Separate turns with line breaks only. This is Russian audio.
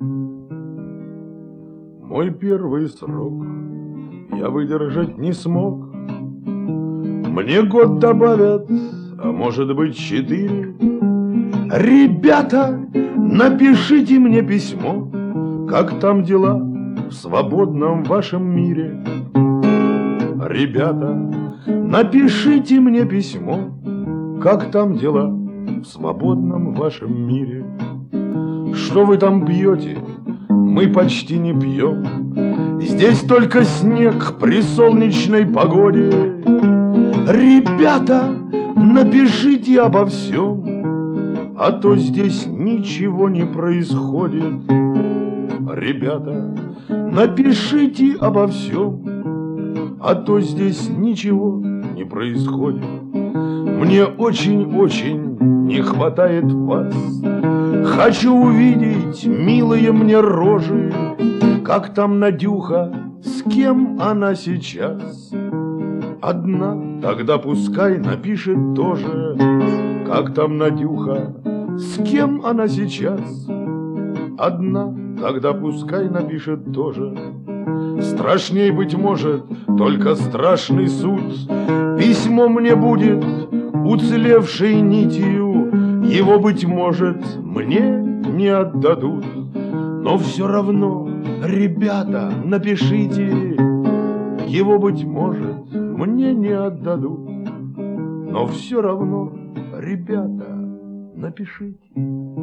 Мой первый срок я выдержать не смог. Мне год добавят, а может быть 4. Ребята, напишите мне письмо, как там дела в свободном вашем мире. Ребята, напишите мне письмо, как там дела в свободном вашем мире. Что вы там пьете? Мы почти не пьем. Здесь только снег при солнечной погоде. Ребята, напишите обо всем, а то здесь ничего не происходит. Ребята, напишите обо всем, а то здесь ничего не происходит. Мне очень-очень не хватает вас. Хочу увидеть милые мне рожи. Как там Надюха, с кем она сейчас? Одна, тогда пускай напишет тоже. Как там Надюха, с кем она сейчас? Одна, тогда пускай напишет тоже. Страшней, быть может, только страшный суд. Письмо мне будет уцелевшей нитью. Его, быть может, мне не отдадут. Но все равно, ребята, напишите. Его, быть может, мне не отдадут. Но все равно, ребята, напишите.